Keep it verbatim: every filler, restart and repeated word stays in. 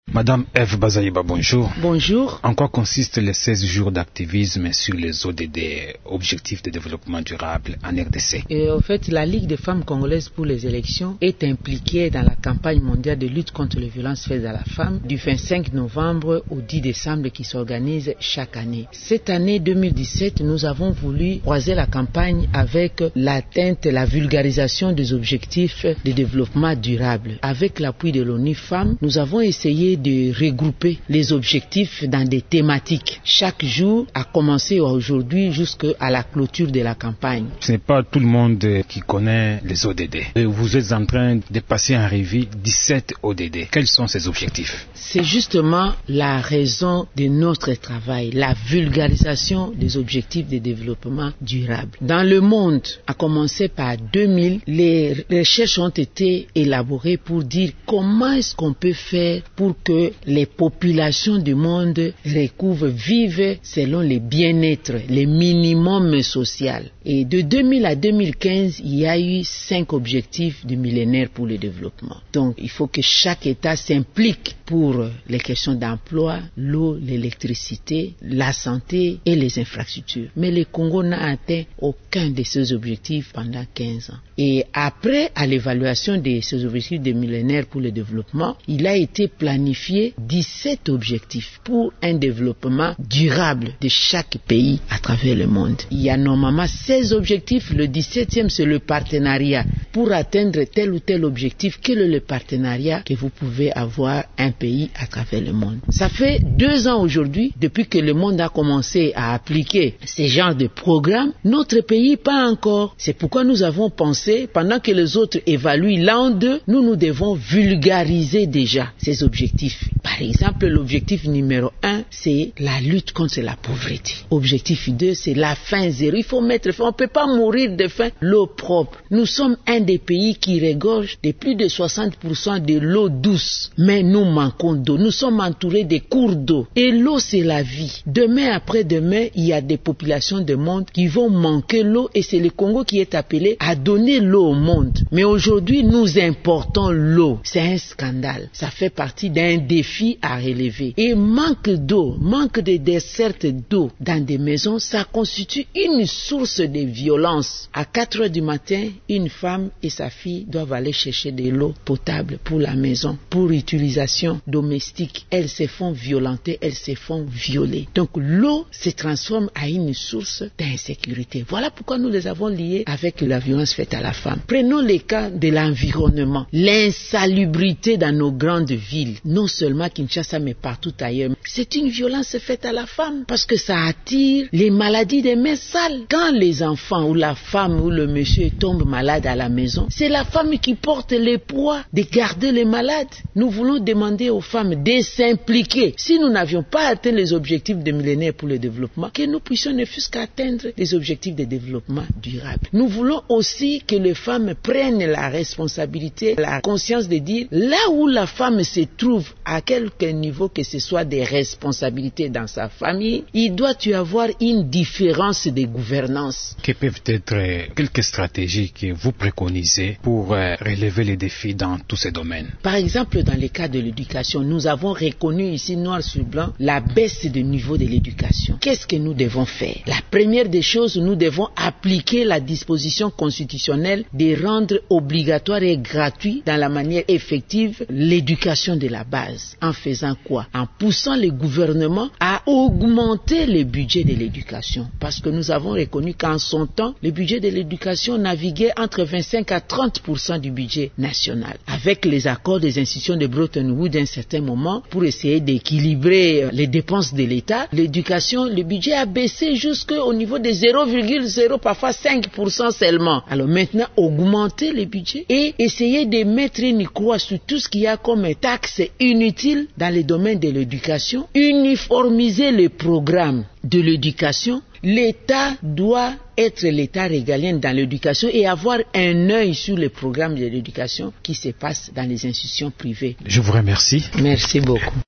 Madame Eve Bazaïba, bonjour. Bonjour. En quoi consistent les seize jours d'activisme sur les O D D, Objectifs de développement durable, en R D C? Et en fait, la Ligue des femmes congolaises pour les élections est impliquée dans la campagne mondiale de lutte contre les violences faites à la femme du vingt-cinq novembre au dix décembre qui s'organise chaque année. Cette année deux mille dix-sept, nous avons voulu croiser la campagne avec l'atteinte, la vulgarisation des objectifs de développement durable. Avec l'appui de l'ONU Femmes, nous avons essayé de regrouper les objectifs dans des thématiques. Chaque jour, à commencer aujourd'hui jusqu'à la clôture de la campagne. Ce n'est pas tout le monde qui connaît les O D D. Vous êtes en train de passer en revue dix-sept O D D. Quels sont ces objectifs? C'est justement la raison de notre travail, la vulgarisation des objectifs de développement durable. Dans le monde, à commencer par deux mille, les recherches ont été élaborées pour dire comment est-ce qu'on peut faire pour que les populations du monde recouvrent, vivent selon les bien-être, les minimums sociaux. Et de deux mille à deux mille quinze, il y a eu cinq objectifs du millénaire pour le développement. Donc, il faut que chaque État s'implique pour les questions d'emploi, l'eau, l'électricité, la santé et les infrastructures. Mais le Congo n'a atteint aucun de ces objectifs pendant quinze ans. Et après, à l'évaluation de ces objectifs du millénaire pour le développement, il a été planifié dix-sept objectifs pour un développement durable de chaque pays à travers le monde. Il y a normalement seize objectifs, le dix-septième c'est le partenariat. Pour atteindre tel ou tel objectif, quel est le partenariat que vous pouvez avoir un pays à travers le monde? Ça fait deux ans aujourd'hui, depuis que le monde a commencé à appliquer ce genre de programme, notre pays pas encore. C'est pourquoi nous avons pensé, pendant que les autres évaluent l'an deux, nous nous devons vulgariser déjà ces objectifs. Par exemple, l'objectif numéro un, c'est la lutte contre la pauvreté. Objectif deux, c'est la faim zéro. Il faut mettre fin. On ne peut pas mourir de faim. L'eau propre. Nous sommes un des pays qui regorge de plus de soixante pour cent de l'eau douce. Mais nous manquons d'eau. Nous sommes entourés de cours d'eau. Et l'eau, c'est la vie. Demain après demain, il y a des populations du monde qui vont manquer l'eau et c'est le Congo qui est appelé à donner l'eau au monde. Mais aujourd'hui, nous importons l'eau. C'est un scandale. Ça fait partie d'un défi à relever. Et manque d'eau, manque de desserte d'eau dans des maisons, ça constitue une source de violence. À quatre heures du matin, une femme et sa fille doivent aller chercher de l'eau potable pour la maison, pour utilisation domestique. Elles se font violenter, elles se font violer. Donc l'eau se transforme à une source d'insécurité. Voilà pourquoi nous les avons liés avec la violence faite à la femme. Prenons les cas de l'environnement, l'insalubrité dans nos grandes villes, non seulement Kinshasa mais partout ailleurs. C'est une violence faite à la femme parce que ça attire les maladies des mains sales. Quand les enfants ou la femme ou le monsieur tombent malades à la maison, c'est la femme qui porte le poids de garder les malades. Nous voulons demander aux femmes de s'impliquer. Si nous n'avions pas atteint les objectifs de millénaire pour le développement, que nous puissions ne fût-ce qu'atteindre les objectifs de développement durable. Nous voulons aussi que les femmes prennent la responsabilité, la conscience de dire là où la femme se trouve, à quelque niveau que ce soit des responsabilités dans sa famille, il doit y avoir une différence de gouvernance. Que peuvent être quelques stratégies que vous préconisez pour euh, relever les défis dans tous ces domaines? Par exemple, dans le cas de l'éducation, nous avons reconnu ici, noir sur blanc, la baisse de niveau de l'éducation. Qu'est-ce que nous devons faire? La première des choses, nous devons appliquer la disposition constitutionnelle de rendre obligatoire et gratuit dans la manière effective l'éducation de la base. En faisant quoi? En poussant le gouvernement à augmenter le budget de l'éducation. Parce que nous avons reconnu qu'en son temps, le budget de l'éducation naviguait entre vingt-cinq à trente pour cent du budget national. Avec les accords des institutions de Bretton Woods d'un certain moment, pour essayer d'équilibrer les dépenses de l'État, l'éducation, le budget a baissé jusqu'au niveau de zéro virgule zéro, parfois cinq pour cent seulement. Alors maintenant, augmenter le budget et essayer de mettre une croix sur tout ce qu'il y a comme taxes inutiles dans le domaine de l'éducation, uniformiser les programmes de l'éducation. L'État doit être l'État régalien dans l'éducation et avoir un œil sur les programmes de l'éducation qui se passent dans les institutions privées. Je vous remercie. Merci beaucoup.